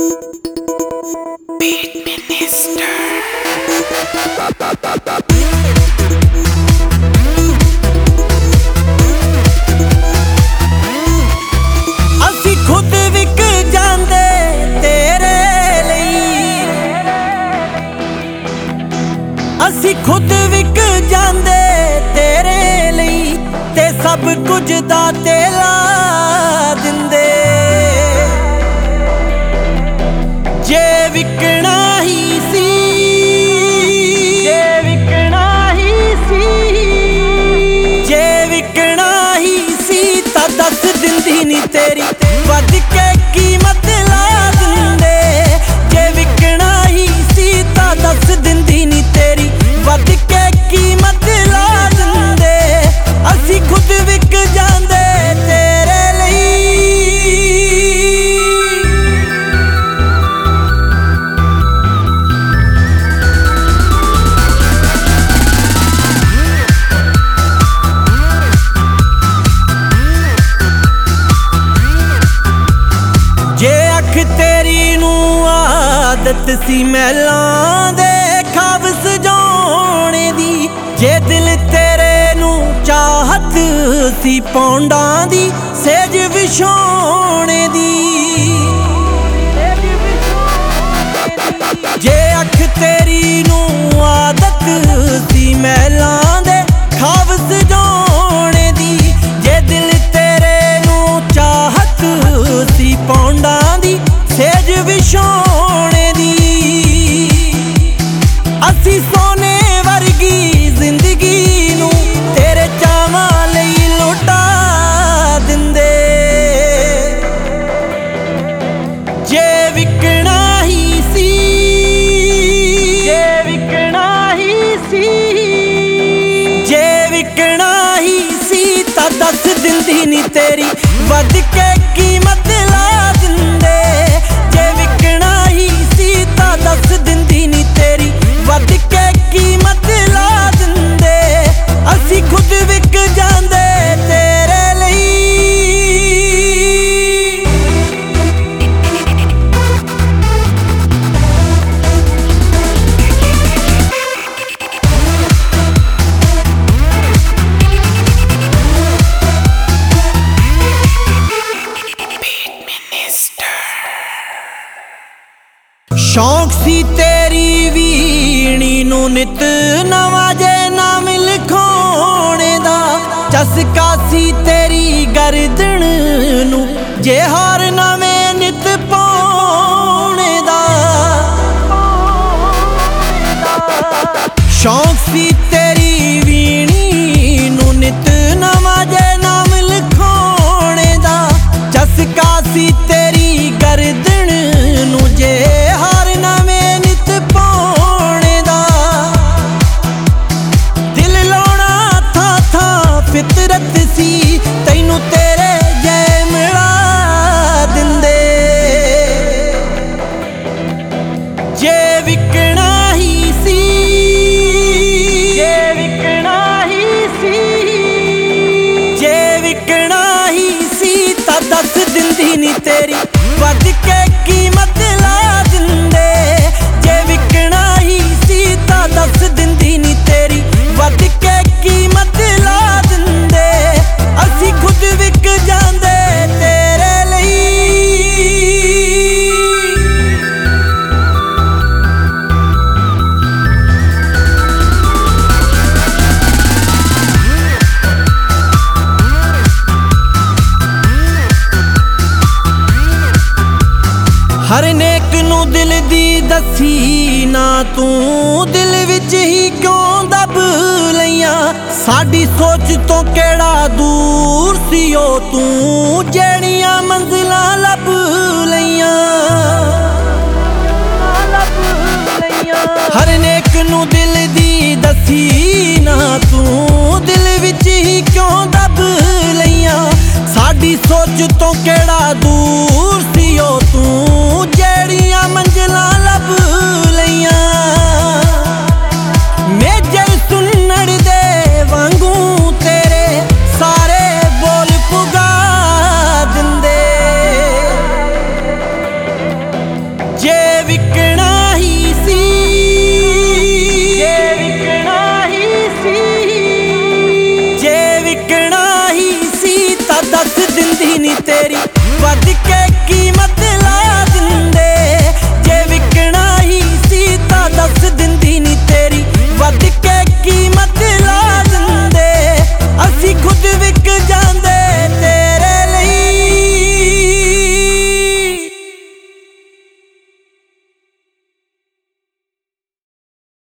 ਅਸੀਂ ਖੁਦ ਵਿਕ ਜਾਂਦੇ ਤੇਰੇ ਲਈ, ਅਸੀਂ ਖੁਦ ਵਿਕ ਜਾਂਦੇ ਤੇਰੇ ਲਈ, ਤੇ ਸਭ ਕੁਝ ਦਾ ਤੇਲਾ ਦਿੰਦੇ। ਜੇ ਵਿਕਣਾ ਹੀ ਸੀ, ਜੇ ਵਿਕਣਾ ਹੀ ਸੀ, ਜੇ ਵਿਕਣਾ ਹੀ ਸੀ ਤਾਂ ਦੱਸ ਦਿੰਦੀ ਨੀ ਤੇਰੀ ਵੱਧ ਕੇ ਕੀਮਤ ਲਾ ਦਿੰਦੇ। ਜੇ ਵਿਕਣਾ ਹੀ ਸੀ ਤਾਂ ਦੱਸ ਦਿੰਦੀ ਨੀ ਤੇਰੀ ਵੱਧ ਕੇ ਕੀਮਤ ਲਾ ਦਿੰਦੇ। ਅਸੀਂ ਖੁਦ ਵਿਕ ਜਾਂਦੇ ਤੇਰੇ ਲਈ। ਜੇ ਅੱਖ ਤੇਰੀ ਨੂੰ ਆਦਤ ਸੀ ਮਹਿਲਾਂ ਦੇ ਖਾਬ ਸਜਾਉਣੇ ਦੀ, ਜੇ ਦਿਲ ਤੇਰੇ ਨੂੰ ਚਾਹਤ ਸੀ ਪੌਂਡਾਂ ਦੀ ਸੇਜ ਵਿਛਾਉਣੇ ਦੀ। ਜੇ ਅੱਖ ਤੇਰੀ ਨੂੰ ਆਦਤ ਸੀ ਮਹਿਲਾਂ ਦੇ ਖਾਬ ਸਜਾਉਣੇ ਦੀ, ਜੇ ਦਿਲ ਤੇਰੇ ਨੂੰ ਚਾਹਤ ਸੀ ਪੌਂਡਾਂ ਦੀ ਸੇਜ ਵਿਛਾਉਣੇ ਦੀ। ਅਸੀਂ ਸੋਨੇ ਵਰਗੀ ਜ਼ਿੰਦਗੀ ਨੂੰ ਤੇਰੇ ਚਾਵਾਂ ਲਈ ਲੁਟਾ ਦਿੰਦੇ। ਜੇ ਵਿਕਣਾ ਹੀ ਸੀ, ਜੇ ਵਿਕਣਾ ਹੀ ਸੀ, ਜੇ ਵਿਕਣਾ ਹੀ ਸੀ ਤਾਂ ਦੱਸ ਦਿੰਦੀ ਨੀ ਤੇਰੀ ਵੱਧ ਕੇ ਕੀਮਤ ਲਾ ਦਿੰਦੇ। ਜੇ ਵਿਕਣਾ ਹੀ ਸੀ ਤਾਂ ਦੱਸ ਦਿੰਦੀ ਨੀ ਤੇਰੀ ਵੱਧ ਕੇ ਕੀਮਤ ਲਾ ਦਿੰਦੇ। ਅਸੀਂ ਖੁਦ ਵਿਕ ਜਾਂਦੇ ਤੇਰੇ ਲਈ। ਸ਼ੌਂਕ ਸੀ ਤੇਰੀ ਵੀਣੀ ਨੂੰ ਨਿਤ ਨਵਾਂ ਜੇ ਨਾਮ ਲਿਖਾਉਣੇ ਦਾ, ਚਸਕਾ ਸੀ ਤੇਰੀ ਗਰਦਨ ਨੂੰ ਜੇ ਹਾਰ ਨਵੇਂ ਨਿਤ ਪਾਉਣੇ ਦਾ। ਸ਼ੌਂਕ ਸੀ ਤੇਰੀ ਵੀਣੀ ਨੂੰ ਨਿਤ ਨਵਾਂ ਜੇ ਨਾਮ ਲਿਖਾਉਣੇ ਦਾ, ਚਸਕਾ ਸੀ ਤੇਰੀ ਗਰਦਨ ਨੂੰ ਜੇ ਹਾਰ ਨਵੇਂ ਨਿਤ ਪਾਉਣੇ ਦਾ। ਦਿਲ ਲਾਉਣਾ ਥਾਂ ਥਾਂ ਫਿਤਰਤ ਸੀ ਤੈਨੂੰ ਤੇਰੇ ਜੈ ਮਿਲਾ ਦਿੰਦੇ। ਜੇ ਵਿਕਣਾ ਹੀ ਸੀ, ਜੇ ਵਿਕਣਾ ਹੀ ਸੀ, ਜੇ ਵਿਕਣਾ ਹੀ ਸੀ ਤਾਂ ਦੱਸ ਦਿੰਦੀ ਨੀ ਤੇਰੀ ਵੱਧ ਕੇ ਕੀਮਤ ਲਾ ਦਿੰਦੇ। ਜੇ ਵਿਕਣਾ ਹੀ ਸੀ ਤਾਂ ਦੱਸ ਦਿੰਦੀ ਨੀ ਤੇਰੀ ਵੱਧ ਕੇ ਕੀਮਤ ਲਾ ਦਿੰਦੇ। ਅਸੀਂ ਖੁਦ ਵਿਕ ਜਾਂਦੇ ਤੇਰੇ ਲਈ। ਹਰ ਨੇਕ ਨੂੰ ਦਿਲ ਦੀ ਦੱਸੀ ਨਾ ਤੂੰ ਦਿਲ ਵਿੱਚ ਹੀ ਕਿਉਂ ਦੱਬ ਲਈਆਂ। ਸਾਡੀ ਸੋਚ ਤੋਂ ਕਿਹੜਾ ਦੂਰ ਸੀ ਉਹ ਤੂੰ ਜਿਹੜੀਆਂ ਮੰਜ਼ਿਲਾਂ ਲੱਭ ਲਈਆਂ। ਹਰ ਨੇਕ ਨੂੰ ਦਿਲ ਦੀ ਦੱਸੀ ਨਾ ਤੂੰ ਦਿਲ ਵਿੱਚ ਹੀ ਕਿਉਂ ਦੱਬ ਲਈਆਂ। ਸਾਡੀ ਸੋਚ ਤੋਂ ਕਿਹੜਾ ਦੂਰ